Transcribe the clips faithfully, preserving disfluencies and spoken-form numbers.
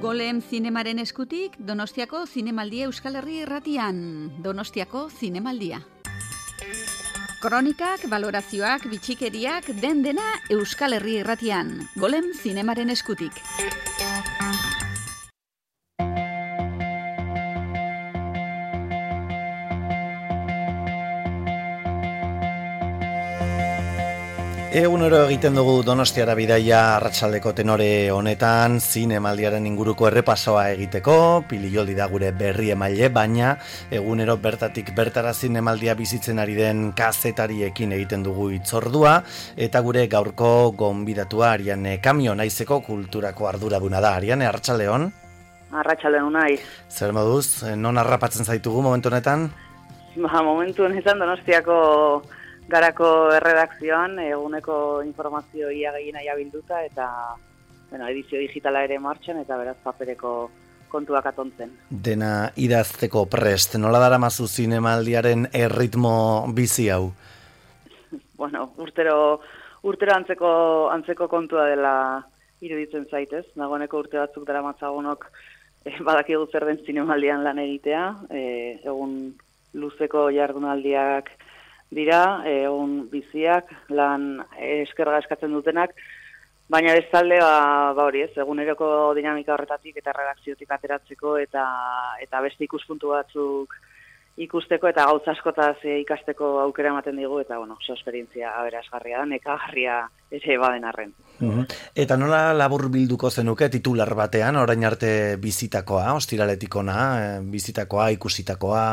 Golem zinemaren eskutik, Donostiako Zinemaldia Euskal Herri irratian. Donostiako Zinemaldia. Kronikak, balorazioak, bitxikeriak, den dena Euskal Herri irratian. Golem zinemaren eskutik. Egunero egiten dugu Donostiara bidaia arratsaldeko tenore honetan, zinemaldiaren inguruko errepasoa egiteko, Pililoldi da gure berri emaile, baina egunero bertatik bertara zinemaldia bizitzen ari den kazetariekin egiten dugu hitzordua, eta gure gaurko gonbidatua Ariane Kamio naizeko kulturako arduraduna da. Ariane, arratsaldeon? Arratsaldeon unai. Zer moduz, non harrapatzen zaitugu momentu honetan? Ba, momentu honetan Donostiako Garako erredakzioan eguneko informazio ia gehiena jabilduta eta bueno, edizio digitala ere martxan eta beraz papereko kontuak atontzen. Dena idazteko prest, nola daramazu zinemaldiaren erritmo bizi hau? Bueno, urtero, urtero antzeko, antzeko kontua dela iruditzen zaitez. Nagoeneko urte batzuk daramatzagunok eh, badakigu zer den zinemaldian lan egitea, eh, egun luzeko jardunaldiak dira, egun biziak, lan eskerga eskatzen dutenak, baina bestalde, ba, ba hori ez, eguneroko dinamika horretatik eta redakziotik ateratzeko eta eta beste ikuspuntu batzuk ikusteko eta gauza askotaz ikasteko aukera ematen digu eta bueno, oso esperientzia aberasgarria da, nekagarria ere baden arren. Uh-huh. Eta nola labur bilduko zenuke titular batean, orain arte bizitakoa, ostiraletikona, bizitakoa, ikusitakoa?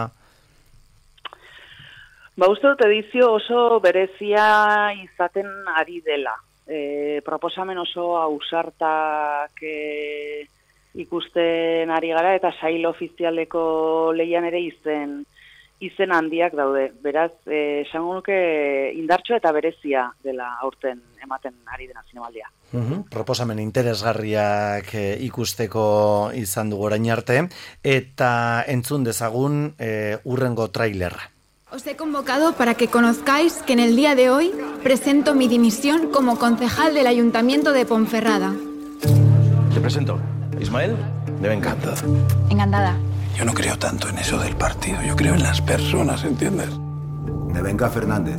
Ba, uste dut edizio oso berezia izaten ari dela. E, proposamen oso ausartak e, ikusten ari gara eta sail ofizialeko leian ere izen, izen handiak daude. Beraz, e, esango nuke indartsua eta berezia dela aurten ematen ari dena zinemaldia. Uhum, proposamen interesgarriak e, ikusteko izan dugu orain arte eta entzun dezagun e, urrengo trailerra. Os he convocado para que conozcáis que en el día de hoy presento mi dimisión como concejal del Ayuntamiento de Ponferrada. Te presento, Ismael Nevenka. Encantado. Encantada. Yo no creo tanto en eso del partido, yo creo en las personas, ¿entiendes? Nevenka Fernández.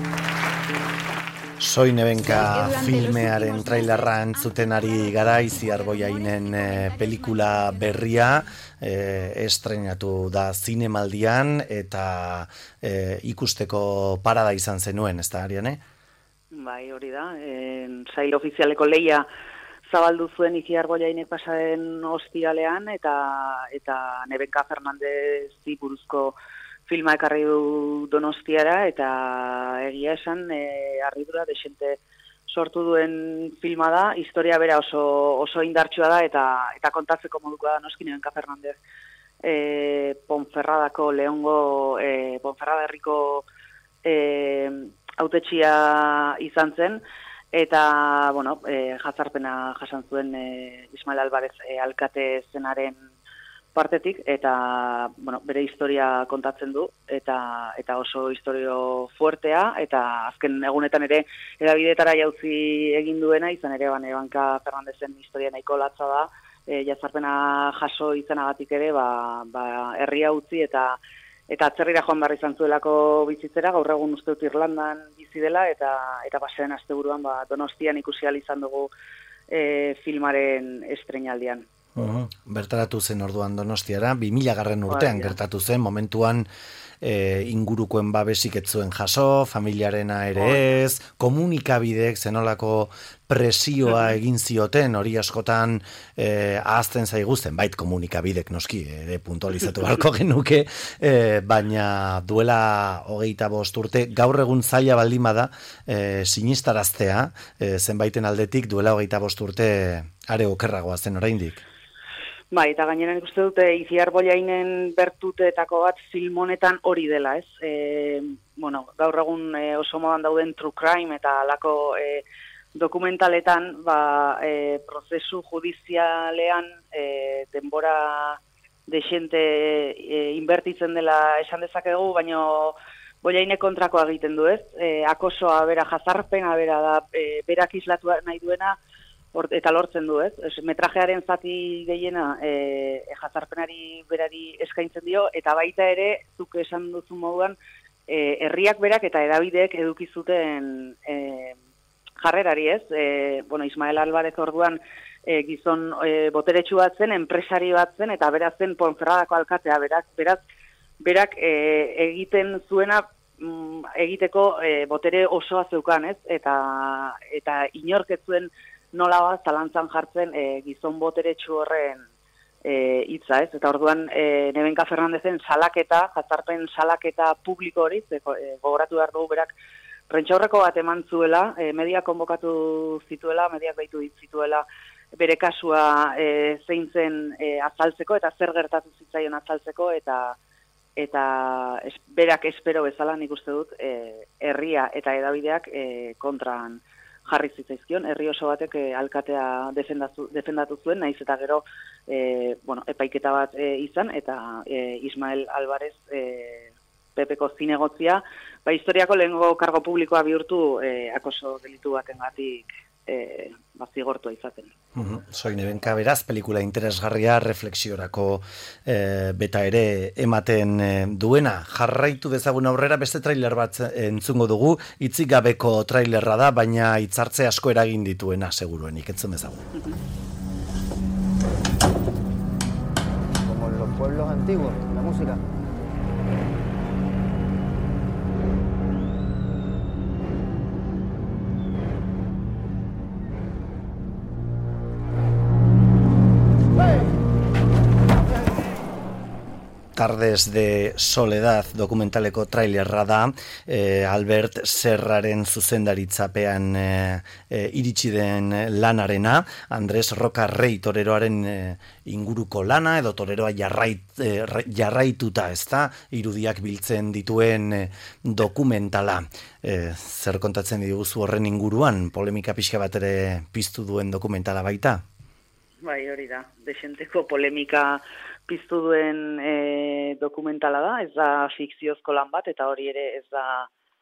Soy Nevenka filmearen trailerra entzuten ari gara, Itziar Bollainen e, pelikula berria e, estrenatu da zinemaldian eta e, ikusteko parada izan zenuen, ez da, Ariane? Bai, hori da. En, sail ofizialeko leia zabaldu zuen Itziar Bollainek pasaren ostiralean eta eta Nevenka Fernández buruzko filma ekarri du Donostiara eta egia esan e, harridura desente sortu duen filma da, historia bera oso oso indartsua da eta eta kontatzeko modukoa da noski Nevenka Fernández e, Ponferradako Leongo e, Ponferrada herriko e, hautetsia izan zen eta bueno, e, jazarpena jasan zuen e, Ismael Álvarez e, alkate zenaren partetik eta bueno, bere historia kontatzen du eta eta oso historio fuertea eta azken egunetan ere erabideetara jauzi egin duena izan ere ban Nevenka Fernandezen historia nahiko latza da e, jazarpena jaso izanagatik ere ba, ba herria utzi eta eta atzerrira joan behar izan zuelako bizitzera, gaur egun uste dut Irlandan bizi dela eta eta pasaren asteburuan ba Donostian ikusi ahal izan dugu e, filmaren estreinaldian. Uh-huh. Bertaratu zen orduan Donostiara, bi mila garren urtean oh, gertatu zen, momentuan e, ingurukoen babesik ez zuen jaso, familiarena ere oh, ez, komunikabidek zenolako presioa egin zioten, hori askotan e, ahazten zaigu zenbait komunikabidek noski, ere puntualizatu beharko genuke, e, baina duela hogeita bost urte, gaur egun zaila baldin bada e, sinistaraztea, e, zenbaiten aldetik duela hogeita bost urte are okerragoa zen oraindik. Bai, eta gainera ikuste dute Itziar Bollainen bertuteetako bat film honetan hori dela, ez? E, bueno, gaur egun e, oso modan dauden true crime eta alako e, dokumentaletan, ba, e, prozesu judizialean e, denbora desente e, inbertitzen dela esan dezakegu, baina Bollainek kontrakoa egiten du, ez? E, akosoa bera jazarpena bera da, e, berak islatu nahi duena, Or, eta lortzen du, ez? Es, metrajearen zati gehiena e, jazarpenari berari eskaintzen dio, eta baita ere, zuk esan duzu moduan, e, herriak berak eta edabideek eduki zuten e, jarrerari, ez? E, bueno, Ismael Álvarez orduan e, gizon e, boteretsu bat zen, enpresari bat zen, eta beraz zen Ponferradako alkatea, berak, beraz, berak e, egiten zuena mm, egiteko e, botere osoa zeukan, ez? Eta, eta inork ez zuen nola bat zalantzan jartzen e, gizon boteretsu horren e, hitza, ez? Eta orduan e, Nevenka Fernandezen salaketa, jazarpen salaketa publiko hori, e, gogoratu behar dugu berak, prentxaurreko bat eman zuela, e, media konbokatu zituela, mediak behitu zituela, bere kasua e, zein zen e, azaltzeko, eta zer gertatu zitzaion azaltzeko, eta eta es, berak espero bezala nik uste dut e, herria eta edabideak e, kontran jarri zitzaizkion, herri oso batek e, alkatea defendatu, defendatu zuen, naiz eta gero e, bueno, epaiketa bat e, izan, eta e, Ismael Álvarez e, Pepeko zinegotzia, ba, historiako lehengo kargo publikoa bihurtu e, akoso delitu batengatik e, ba, zigortua izaten. Uhum. Soy Nevenka, beraz, pelikula interesgarria reflexiorako e, beta ere ematen e, duena. Jarraitu dezagun aurrera, beste trailer bat entzungo dugu, hitzik gabeko trailerra da, baina hitzartze asko eragin dituena, seguruenik, entzun dezagun. Como en los pueblos antiguos, la música. Tardes de Soledad dokumentaleko trailerra da, eh, Albert Serraren zuzendaritzapean eh, eh, iritsi den lanarena, Andres Roca Rey toreroaren eh, inguruko lana, edo toreroa jarrait, eh, jarraituta, ezta, irudiak biltzen dituen eh, dokumentala. Eh, zer kontatzen diguzu horren inguruan, polemika pixka bat ere piztu duen dokumentala baita? Bai, hori da, desenteko polemika piztu duen e, dokumentala da, ez da fikziozko lan bat, eta hori ere ez da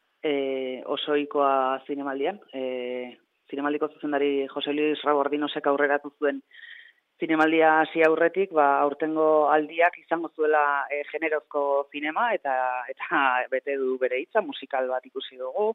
e, osoikoa zinemaldian. E, zinemaldiko zuzendari Jose Luis Rabordinosek aurreratu zuen zinemaldia hasi aurretik, ba, aurtengo aldiak izango zuela e, generozko zinema, eta, eta bete du bere hitza, musikal bat ikusi dugu,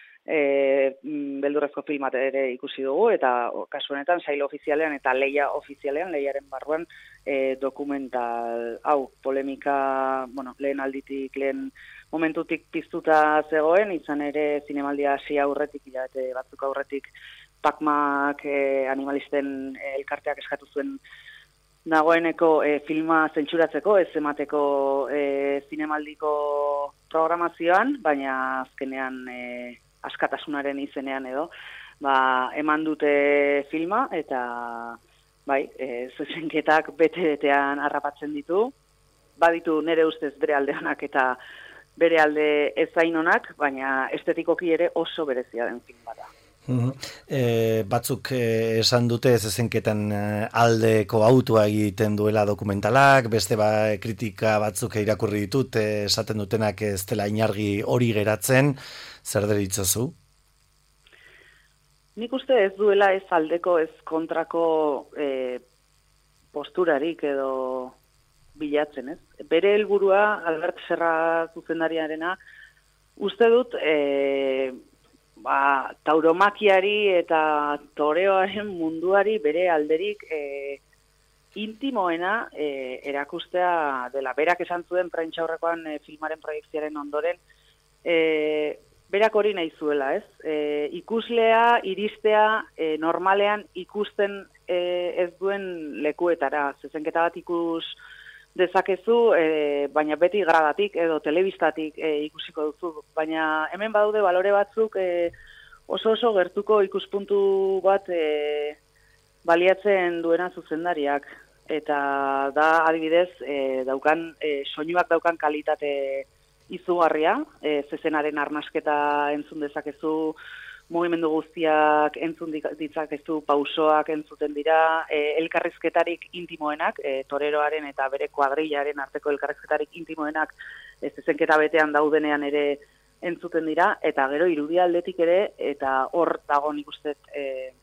E, beldurrezko filmat ere ikusi dugu, eta kasu honetan sail ofizialean eta leia ofizialean, leiaren barruan e, dokumental hau, polemika, bueno, lehen alditik, lehen momentutik piztuta zegoen, izan ere zinemaldia hasi aurretik, hilabete batzuk aurretik, Pacmak e, animalisten e, elkarteak eskatu zuen dagoeneko e, filma zentsuratzeko, ez emateko e, zinemaldiko programazioan, baina azkenean e, askatasunaren izenean edo, ba, eman dute filma, eta bai, e, zuzenketak bete-betean harrapatzen ditu, baditu nire ustez bere aldeanak eta bere alde ezainonak, baina estetikoki ere oso berezia den film bada. Uhum. E, batzuk e, esan dute zezenketan aldeko autua egiten duela dokumentalak, beste ba, kritika batzuk irakurri ditut, e, esaten dutenak ez dela inargi hori geratzen, zer deritzozu? Nik uste ez duela ez aldeko ez kontrako e, posturarik edo bilatzen, ez? Bere helburua Albert Serra zuzendariarena, uste dut e, ba, tauromakiari eta toreoaren munduari bere alderik e, intimoena e, erakustea dela. Berak esan zuen prentxaurrekoan e, filmaren proiekziaren ondoren, e, berak hori nahi zuela, ez? E, ikuslea, iristea, e, normalean ikusten e, ez duen lekuetara. Zezenketa bat ikus dezakezu, e, baina beti gradatik edo telebistatik e, ikusiko duzu. Baina hemen badaude balore batzuk e, oso oso gertuko ikuspuntu bat e, baliatzen duena zuzendariak. Eta da adibidez e, daukan, e, soinuak daukan kalitate izugarria, e, zezenaren arnasketa entzun dezakezu, mugimendu guztiak entzun ditzakezu, pausoak entzuten dira, e, elkarrizketarik intimoenak, e, toreroaren eta bere kuadrillaren arteko elkarrizketarik intimoenak e, zezenketa betean daudenean ere entzuten dira, eta gero irudia aldetik ere, eta hor dago nik uste e,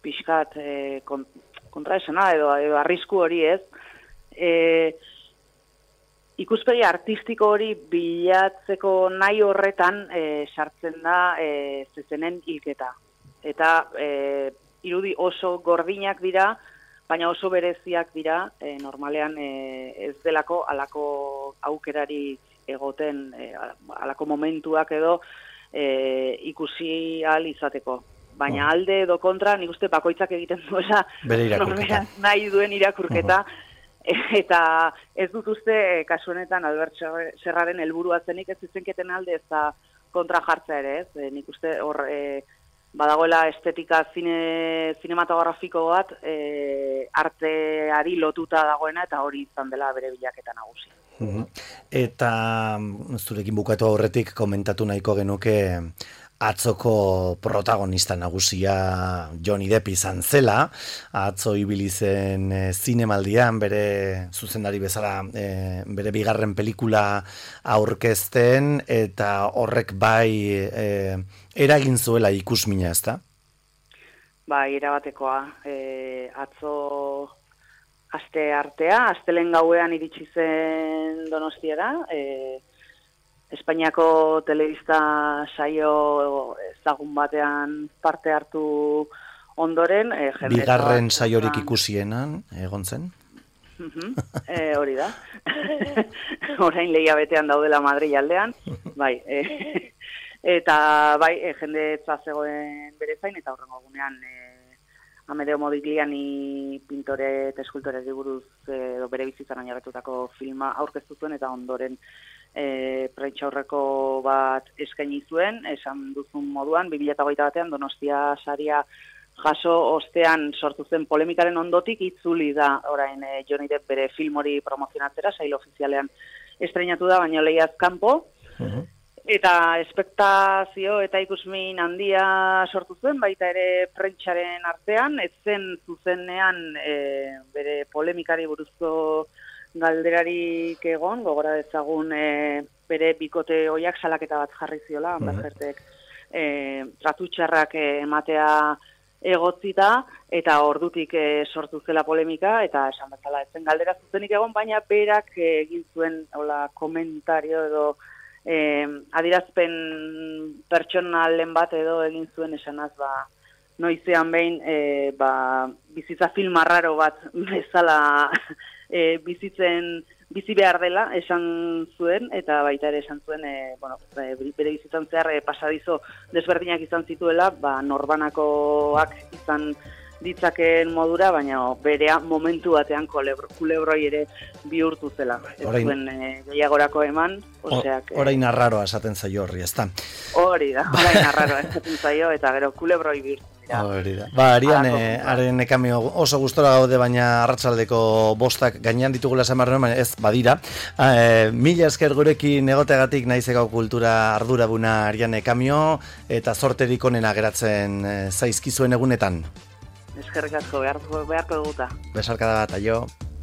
pixkat e, kontra esena edo, edo arrisku hori ez. E, ikuspegi artistiko hori bilatzeko nahi horretan e, sartzen da e, zezenen hilketa. Eta e, irudi oso gordinak dira, baina oso bereziak dira, e, normalean e, ez delako alako aukerari egoten, e, alako momentuak edo e, ikusi ahal izateko. Baina alde edo kontra, nik uste bakoitzak egiten duela normalean nahi duen irakurketa, eta ez dut uste kasu honetan Albert Serraren helburua zenik ez izenketen alde ez da kontra jartza ere, ez? E, nik uste hor e, badagoela estetika zine, zinematografiko bat e, arteari lotuta dagoena eta hori izan dela bere bilaketa nagusi. Uh-huh. Eta zurekin bukatu aurretik komentatu nahiko genuke atzoko protagonista nagusia Johnny Depp izan zela, atzo ibili zen e, zinemaldian bere zuzendari bezala e, bere bigarren pelikula aurkezten eta horrek bai e, eragin zuela ikusmina, ezta? Bai, erabatekoa. E, atzo aste artea, astelen gauean iritsi zen Donostiara, e, Espainiako telebista saio ezagun batean parte hartu ondoren. E, Bigarren saiorik ikusienan egon zen? Uh-huh. e, hori da. Orain lehia betean daudela Madrid aldean. Bai, e, eta bai, e, jende etza zegoen bere zain, eta horrengo gunean e, Amedeo Modigliani pintore eta eskultore buruz edo bere bizitzan oinarritutako filma aurkeztu zuen eta ondoren e, prentsaurreko bat eskaini zuen, esan duzun moduan, bi mila hogeita batean Donostia saria jaso ostean sortu zen polemikaren ondotik itzuli da orain e, Johnny Depp bere film hori promozionatzera, sail ofizialean estreinatu da, baina lehiaz kanpo. Uh-huh. Eta espektazio eta ikusmin handia sortu zuen, baita ere prentsaren artean, ez zen zuzenean e, bere polemikari buruzko galderarik egon, gogora dezagun e, bere bikote oiak salaketa bat jarri ziola, mm-hmm. Bertek e, tratutxarrak e, ematea egotzita, eta ordutik e, sortu zela polemika, eta esan bezala ez zen galdera zuzenik egon, baina berak e, egin zuen hola, komentario edo Eh, adirazpen pertsonalen bat edo egin zuen esanaz ba, noizean behin eh, ba, bizitza film arraro bat bezala eh, bizitzen bizi behar dela esan zuen eta baita ere esan zuen eh, bueno, bere bizitzan zehar eh, pasadizo desberdinak izan zituela ba, norbanakoak izan ditzakeen modura, baina berea momentu batean kulebro, kulebroi ere bihurtu zela. Ez zuen e, gehiagorako eman, oseak... Orain arraroa esaten zaio horri, ez da? Hori da, orain arraroa esaten zaio, eta gero kulebroi bihurtu dira. Hori da. Ba, Arian, e, haren ekamio oso gustora gaude, baina arratsaldeko bostak gainean ditugula zamarren, baina ez badira. E, mila esker gurekin egoteagatik naizeko kultura arduraduna Arian ekamio, eta zorterik onena geratzen e, zaizkizuen egunetan. Eskerrik asko, beharko, beharko duguta. Besarkada bat, aio.